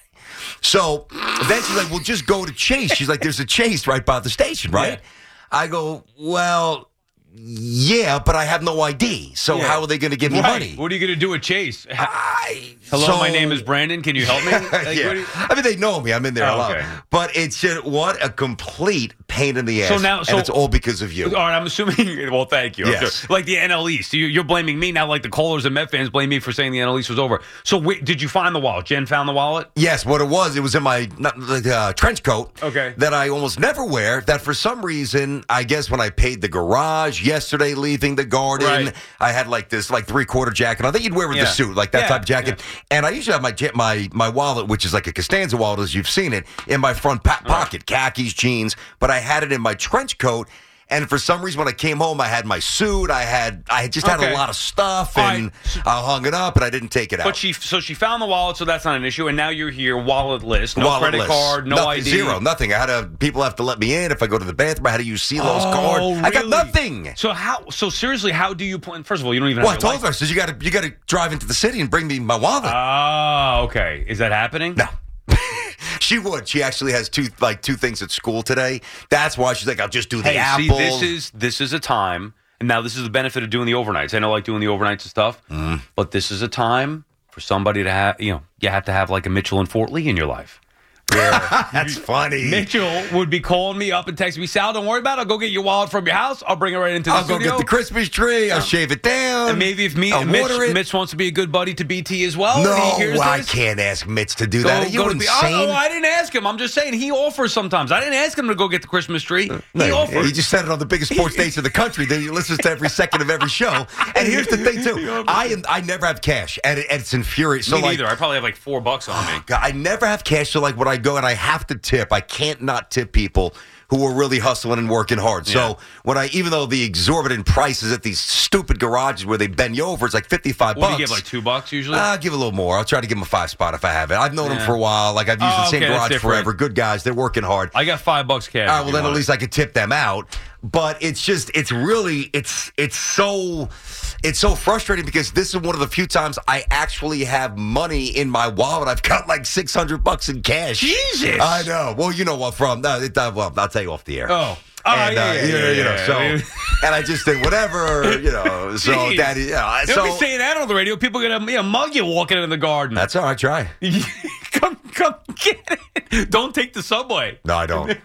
So then she's like, well, just go to Chase. She's like, there's a Chase right by the station, right? Yeah. I go, well, yeah, but I have no I D. So Yeah. how are they going to give me Right. money? What are you going to do with Chase? I, Hello, so- my name is Brandon. Can you help me? Like, what do yeah. you- I mean, they know me. I'm in there Oh, a lot. okay. But it's just, what a complete pain in the ass. So now- so- and it's all because of you. All right, I'm assuming. Well, thank you. I'm Yes. sure. Like the N L East, you- you're blaming me now. Like the callers and Met fans blame me for saying the N L East was over. So, wait, did you find the wallet? Jen found the wallet. Yes, what it was, it was in my not, uh, trench coat Okay. that I almost never wear, that for some reason, I guess when I paid the garage yesterday leaving the garden, Right. I had like this like three-quarter jacket on that you'd wear with Yeah. the suit, like that Yeah, type of jacket. And I usually have my ja- my my wallet, which is like a Costanza wallet, as you've seen it, in my front pa- pocket, khakis, jeans, but I had it in my trench coat. And for some reason, when I came home, I had my suit. I had, I just had Okay. a lot of stuff, All and I hung it up, and I didn't take it out. But she, so she found the wallet, so that's not an issue. And now you're here, walletless, no credit Walletless. card, no nothing, I D, zero, nothing. I had to. People have to let me in if I go to the bathroom. I had to use CeeLo's Oh, card. I got really? nothing. So how? So seriously, how do you plan? First of all, you don't even. Well, I have your told her. I said, you got to, you got to drive into the city and bring me my wallet. Ah, okay. Is that happening? No. She would. She actually has two like two things at school today. That's why she's like, I'll just do the Hey, Apple. see, this is this is a time, and now this is the benefit of doing the overnights. I know, like doing the overnights and stuff, Mm. but this is a time for somebody to have. You know, you have to have like a Mitchell and Fort Lee in your life. Where That's funny. Mitchell would be calling me up and texting me, Sal, don't worry about it. I'll go get your wallet from your house. I'll bring it right into the I'll go studio. get the Christmas tree. I'll shave it down. down. And maybe if me, I'll Mitch, water it. Mitch wants to be a good buddy to B T as well. and he No, hears I this, can't ask Mitch to do go- that. Are you go to insane? B- Oh, no, I didn't ask him. I'm just saying he offers sometimes. I didn't ask him to go get the Christmas tree. He No, offers. he just said it on the biggest sports station in the country. That he listens to every second of every show. And here's the thing, too. I am, I never have cash, and, it, and it's infuriating. So Me like, neither. I probably have like four bucks on me. God, I never have cash. So like when I go and I have to tip, I can't not tip people who are really hustling and working hard. So Yeah. when I, even though the exorbitant prices at these stupid garages where they bend you over, it's like fifty-five What do bucks. you give, like two bucks usually? I'll give a little more. I'll try to give them a five spot if I have it. I've known them Yeah. for a while. Like I've used Oh, the same okay, that's garage different. forever. Good guys. They're working hard. I got five bucks cash. All right, if well you then at want least it. I could tip them out. But it's just, it's really, it's it's so, it's so frustrating because this is one of the few times I actually have money in my wallet. I've got like six hundred bucks in cash. Jesus. I know. Well, you know what from? No, it, uh, well, I'll tell you off the air. Oh. Oh, and, yeah, uh, yeah, you know, yeah, you know, yeah, so, yeah. and I just did whatever, you know. So, Jeez. daddy, yeah. Don't So be saying that on the radio. People are gonna you know, mug you walking in the garden. that's all right. Try. come, come get it. Don't take the subway. No, I don't.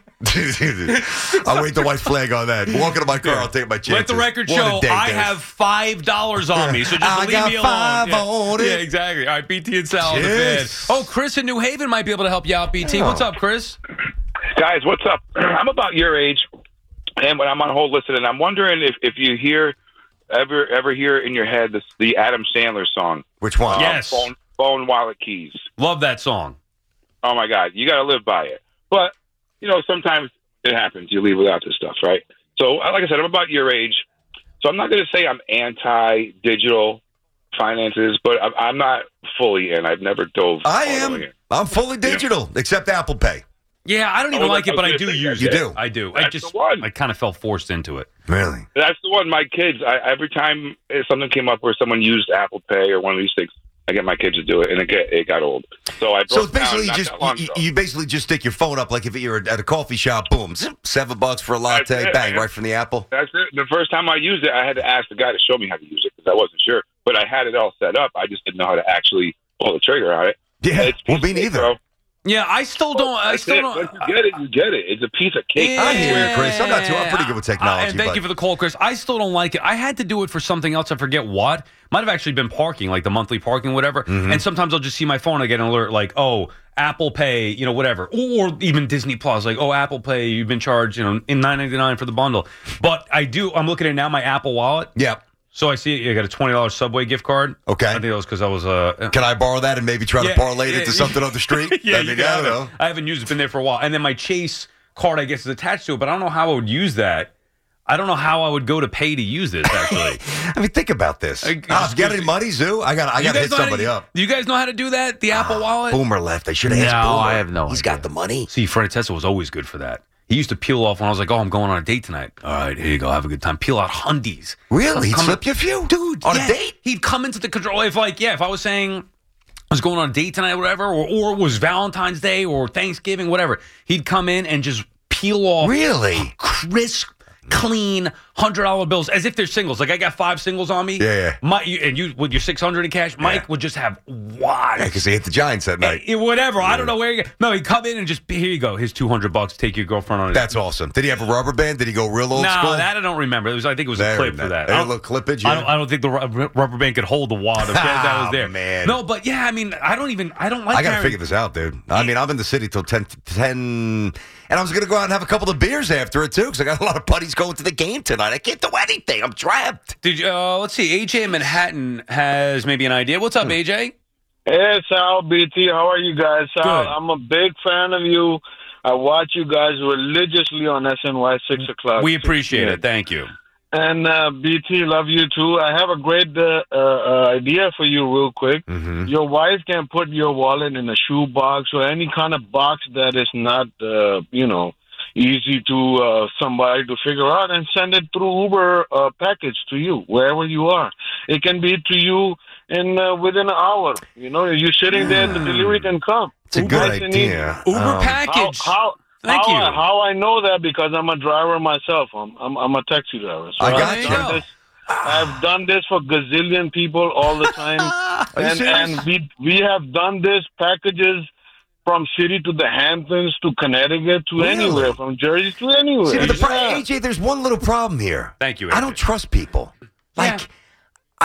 I'll wait the white flag on that. Walk into my car, I'll take my chances. Let the record What a show day, I Dennis. have five dollars on me, so just I leave got me alone. five yeah. on it. Yeah, exactly. All right, B T and Sal on the fan. Cheers. Oh, Chris in New Haven might be able to help you out, B T. Oh. What's up, Chris? Guys, what's up? I'm about your age, and when I'm on hold listening, I'm wondering if, if you hear ever ever hear in your head this, the Adam Sandler song. Which one? Um, Yes. Phone, phone, wallet, keys. Love that song. Oh my God, you got to live by it. But you know, sometimes it happens. You leave without this stuff, right? So, like I said, I'm about your age, so I'm not going to say I'm anti-digital finances, but I'm, I'm not fully in. I've never dove. I all the am. way in. I'm fully digital, except Apple Pay. Yeah, I don't even Oh, like it, but I that's do what I was use You it. do? I do. I That's just, the one. I kind of felt forced into it. Really? That's the one. My kids, I, every time something came up where someone used Apple Pay or one of these things, I get my kids to do it, and it get it got old. So I broke So it's down basically not just that long you, ago. you basically just stick your phone up like if you're at a coffee shop. Boom, zip, seven bucks for a latte. That's it, Bang, man. right from the Apple. That's it. The first time I used it, I had to ask the guy to show me how to use it because I wasn't sure. But I had it all set up. I just didn't know how to actually pull the trigger on it. Yeah, It's well, me piece of cake, neither. bro. Yeah, I still don't. I That's still it. don't. Once you get it, you get it. It's a piece of cake. I hear you, Chris. I'm not too. I'm pretty good with Uh, technology. and thank but you for the call, Chris. I still don't like it. I had to do it for something else. I forget what. Might have actually been parking, like the monthly parking, whatever. Mm-hmm. And sometimes I'll just see my phone. I get an alert like, oh, Apple Pay, you know, whatever, or even Disney Plus, like, oh, Apple Pay, you've been charged, you know, in nine ninety-nine for the bundle. But I do. I'm looking at now my Apple Wallet. Yep. So I see I got a twenty dollars Subway gift card. Okay. I think that was because I was uh. Can I borrow that and maybe try Yeah, to parlay it yeah, into something on the street? yeah, I you mean, can I have don't it. know. I haven't used it. It's been there for a while. And then my Chase card, I guess, is attached to it, but I don't know how I would use that. I don't know how I would go to pay to use this, actually. I mean, think about this. I- Ah, you got any money, Zoo? I got. I You got to guys hit know how to- somebody up. Do you guys know how to do that? The Apple Wallet? Boomer left. I should have asked No, Boomer. I have no He's idea. got the money. See, Freddie Tessa was always good for that. He used to peel off when I was like, oh, I'm going on a date tonight. All right, here you go. Have a good time. Peel out hundies. Really? He'd Come- slip you a few? Dude, On yeah. a date? He'd come into the control. If, like, yeah, if I was saying I was going on a date tonight or whatever, or, or it was Valentine's Day or Thanksgiving, whatever, he'd come in and just peel off Really? crisp, clean one hundred dollar bills as if they're singles. Like I got five singles on me. Yeah, yeah. My, you, and you with your six hundred in cash, Mike would just have wads. Yeah, because he hit the Giants that night. Eh, whatever. I don't know where you go. No, he'd come in and just, here you go. Here's two hundred bucks. Take your girlfriend on it. That's awesome. Did he have a rubber band? Did he go real old no, school? that I don't remember. It was, I think it was There, a clip for man. that. A I don't- little clippage, I yeah. don't, I don't think the ru- rubber band could hold the wad of that, that was there. Oh, man. No, but yeah, I mean, I don't even, I don't like I got to carrying- figure this out, dude. I mean, I'm in the city till ten, ten, and I was going to go out and have a couple of beers after it, too, because I got a lot of buddies going to the game tonight. I can't do anything. I'm trapped. Did you, uh, let's see. A J in Manhattan has maybe an idea. What's up, A J? Hey, Sal, B T, how are you guys? Sal, Good. I'm a big fan of you. I watch you guys religiously on S N Y six o'clock. We appreciate it. Thank you. And uh, B T, love you too. I have a great uh, uh, idea for you, real quick. Mm-hmm. Your wife can put your wallet in a shoe box or any kind of box that is not, uh, you know, easy to uh, somebody to figure out, and send it through Uber uh, package to you wherever you are. It can be to you in uh, within an hour. You know, you're sitting there, the delivery can come. It's a good idea. Uber Um, package. How, how, Thank how you. I, how I know that because I'm a driver myself. I'm I'm, I'm a taxi driver. So I got I've you. done this. I've done this for gazillion people all the time, you and serious? and we we have done this packages from city to the Hamptons to Connecticut to Really? anywhere, from Jersey to anywhere. See, but the pro- Yeah. A J, there's one little problem here. Thank you, I A J. don't trust people. Like, Yeah. I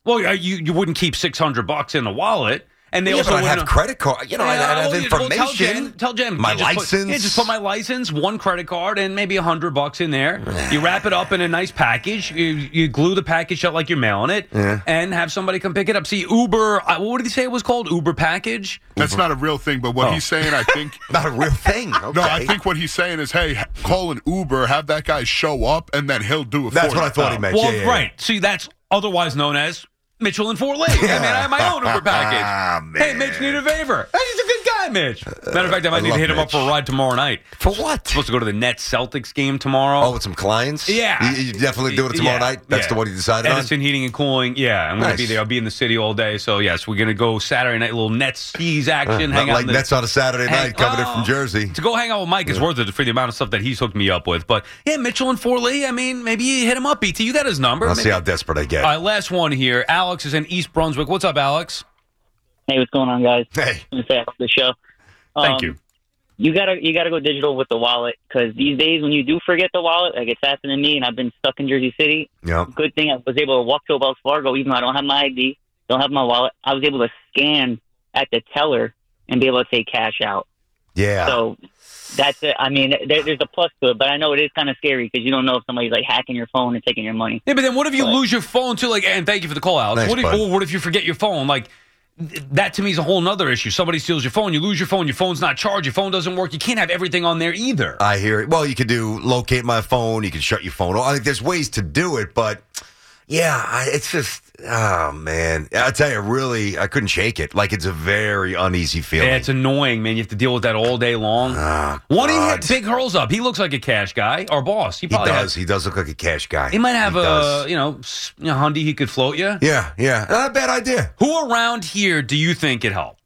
Well, you you wouldn't keep six hundred bucks in the wallet. And they yeah, also but I'd have wouldn't- credit card. You know, Yeah, I'd have well, you- well, information. tell Jen, tell Jen my you just put- license. yeah, just put my license, one credit card, and maybe a hundred bucks in there. You wrap it up in a nice package. You, you glue the package shut like you're mailing it, Yeah. and have somebody come pick it up. See, Uber. uh, What did he say it was called? Uber package. That's not a real thing, but what Oh. he's saying, I think... not a real thing. No, I think what he's saying is, hey, call an Uber, have that guy show up, and then he'll do it That's for what you. I thought he meant. Well, yeah, yeah, right. See, that's otherwise known as Mitchell and Fort Lee. I mean, I have my own Uber package. Ah, man. Hey, Mitch, need a favor. Hey, he's a good guy, Mitch. Matter of fact, I might I need to love hit him up Mitch. for a ride tomorrow night. For what? Supposed to go to the Nets Celtics game tomorrow. Oh, with some clients? Yeah. You, you definitely doing it tomorrow Yeah, night? That's yeah. the one you decided Edison Heating and Cooling. Yeah, I'm going to Nice. be there. I'll be in the city all day. So, yes, we're going to go Saturday night, little Nets skis on? action. Uh, hang not out like in the, Nets on a Saturday hang- night coming in oh, from Jersey. To go hang out with Mike is worth it for the amount of stuff that he's hooked me up with. But, yeah, Mitchell and Fort Lee, I mean, maybe you hit him up, B T. You got his number. I'll Maybe- see how desperate I get. All right, last one here. Alex is in East Brunswick. What's up, Alex? Hey, what's going on, guys? Hey, I'm gonna say after the show. Thank Um, you. You gotta you gotta go digital with the wallet because these days when you do forget the wallet, like it's happened to me, and I've been stuck in Jersey City. Yeah. Good thing I was able to walk to Wells Fargo, even though I don't have my I D, don't have my wallet. I was able to scan at the teller and be able to take cash out. Yeah. So that's it. I mean, there, there's a plus to it, but I know it is kind of scary because you don't know if somebody's like hacking your phone and taking your money. Yeah, but then what if you But- lose your phone too? Like, and thank you for the call, Alex. Thanks, what if bud. or what if you forget your phone? Like, th- that to me is a whole nother issue. Somebody steals your phone, you lose your phone, your phone's not charged, your phone doesn't work. You can't have everything on there either. I hear it. Well, you could do locate my phone. You can shut your phone off. I think there's ways to do it, but yeah, I, it's just, oh, man. I tell you, really, I couldn't shake it. Like, it's a very uneasy feeling. Yeah, it's annoying, man. You have to deal with that all day long. Oh, One he God. hit Big Hurls up. He looks like a cash guy. Our boss. He He probably does. has. He does look like a cash guy. He might have He a does. you know, s- you know Hyundai he could float you. Yeah, yeah. Not a bad idea. Who around here do you think could help?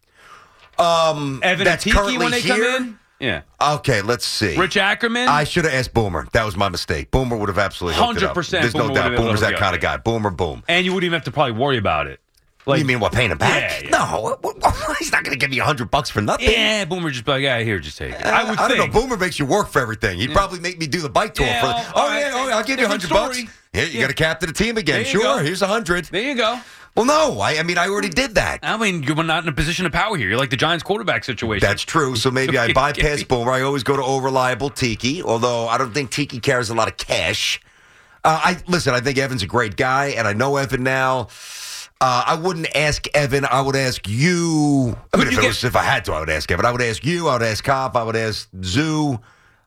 Um, Evan that's and Tiki currently when they here? come in? Yeah. Okay, let's see. Rich Ackerman? I should have asked Boomer. That was my mistake. Boomer would have absolutely hooked it up. one hundred percent There's no Boomer doubt. would have Boomer's hooked that it kind up. of guy. Boomer, boom. And you wouldn't even have to probably worry about it. Like, you mean what, paying him back? Yeah, yeah. No, what- what- he's not going to give you a hundred bucks for nothing. Yeah, Boomer just be like, yeah, here, just take it. I would I think. don't know. Boomer makes you work for everything. He'd probably make me do the bike tour. Yeah, for, well, oh, all right. yeah, oh, yeah, I'll give you a Different hundred bucks. story. Yeah, you Yeah. got to captain the team again. There you Sure, go. here's a hundred. There you go. Well, no, I, I mean, I already did that. I mean, you're not in a position of power here. You're like the Giants quarterback situation. That's true. So maybe I bypass Boomer. I always go to over reliable Tiki, although I don't think Tiki carries a lot of cash. Uh, I listen. I think Evan's a great guy, and I know Evan now. Uh, I wouldn't ask Evan. I would ask you. I mean, if, it was, if I had to, I would ask Evan. I would ask you. I would ask Cop. I would ask Zoo.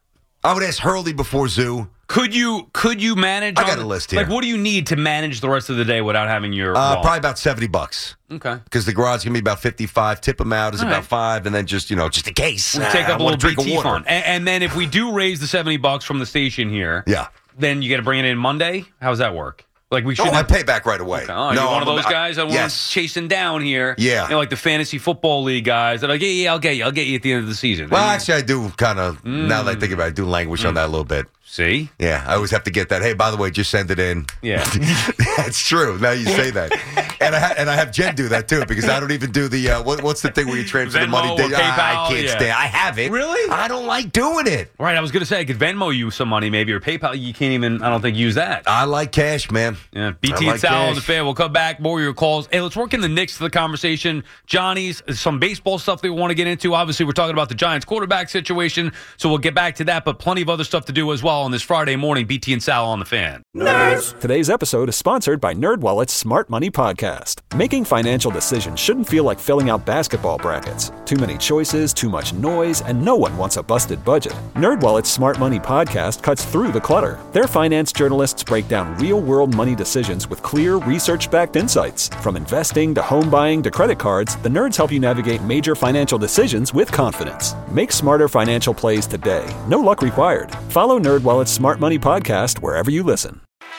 I would ask Hurley before Zoo. Could you could you manage? I got on- a list here. Like, what do you need to manage the rest of the day without having your? Uh, wallet? probably about seventy bucks. Okay. Because the garage can be about fifty-five. Tip them out is All about right. five, and then just you know, just in case. We'll take Ah, up I a want little drink B T of water. fund, and, and then if we do raise the seventy bucks from the station here, Yeah. then you got to bring it in Monday. How does that work? Like we should. Oh, I pay back right away. Okay. Oh, no, you're one I'm of those a- guys that yes. one's chasing down here. Yeah. You know, like the fantasy football league guys that are like, yeah, yeah, I'll get you, I'll get you at the end of the season. Well, actually, I do kind of, Mm. now that I think about it, I do languish on that a little bit. See? Yeah, I always have to get that. Hey, by the way, just send it in. Yeah. That's true. Now you say that. And I, ha- and I have Jen do that, too, because I don't even do the, uh, what, what's the thing where you transfer the Venmo money? or I- I PayPal, can't yeah. stand I have it. Really? I don't like doing it. Right, I was going to say I could Venmo you some money maybe, or PayPal. You can't even, I don't think, use that. I like cash, man. Yeah, B T I and like Sal on cash. the fan. We'll come back. More of your calls. Hey, let's work in the Knicks to the conversation. Johnny's, some baseball stuff that we want to get into. Obviously, we're talking about the Giants quarterback situation, so we'll get back to that, but plenty of other stuff to do as well on this Friday morning. B T and Sal on the fan. Today's episode is sponsored by NerdWallet's Smart Money Podcast. Making financial decisions shouldn't feel like filling out basketball brackets. Too many choices, too much noise, and no one wants a busted budget. NerdWallet's Smart Money Podcast cuts through the clutter. Their finance journalists break down real-world money decisions with clear, research-backed insights. From investing to home buying to credit cards, the nerds help you navigate major financial decisions with confidence. Make smarter financial plays today. No luck required. Follow NerdWallet's Smart Money Podcast wherever you listen.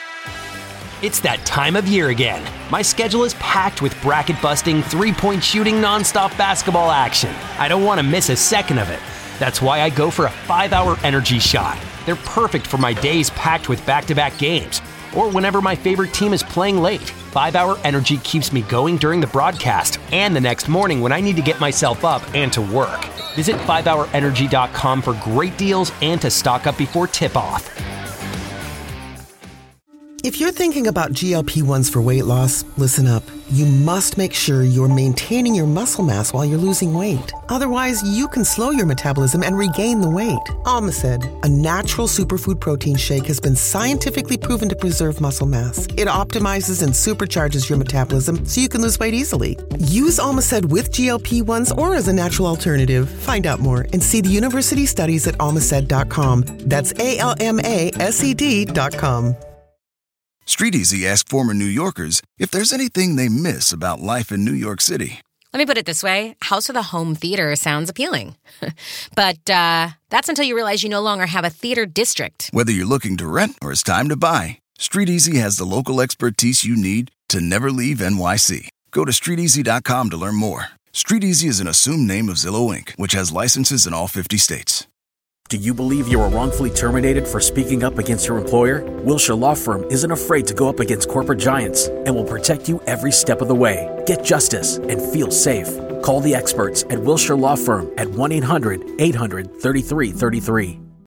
It's that time of year again. My schedule is packed with bracket-busting, three-point shooting, nonstop basketball action. I don't want to miss a second of it. That's why I go for a five-hour energy shot. They're perfect for my days packed with back-to-back games, or whenever my favorite team is playing late. five-hour energy keeps me going during the broadcast and the next morning when I need to get myself up and to work. Visit five hour energy dot com for great deals and to stock up before tip-off. If you're thinking about G L P ones for weight loss, listen up. You must make sure you're maintaining your muscle mass while you're losing weight. Otherwise, you can slow your metabolism and regain the weight. Almacid, a natural superfood protein shake, has been scientifically proven to preserve muscle mass. It optimizes and supercharges your metabolism so you can lose weight easily. Use Almacid with G L P ones or as a natural alternative. Find out more and see the university studies at almacid dot com. That's A L M A S E D dot com. StreetEasy asked former New Yorkers if there's anything they miss about life in New York City. Let me put it this way. House with a home theater sounds appealing. But uh, that's until you realize you no longer have a theater district. Whether you're looking to rent or it's time to buy, StreetEasy has the local expertise you need to never leave N Y C. Go to street easy dot com to learn more. StreetEasy is an assumed name of Zillow Incorporated, which has licenses in all fifty states. Do you believe you were wrongfully terminated for speaking up against your employer? Wilshire Law Firm isn't afraid to go up against corporate giants and will protect you every step of the way. Get justice and feel safe. Call the experts at Wilshire Law Firm at one eight hundred eight hundred thirty-three thirty-three.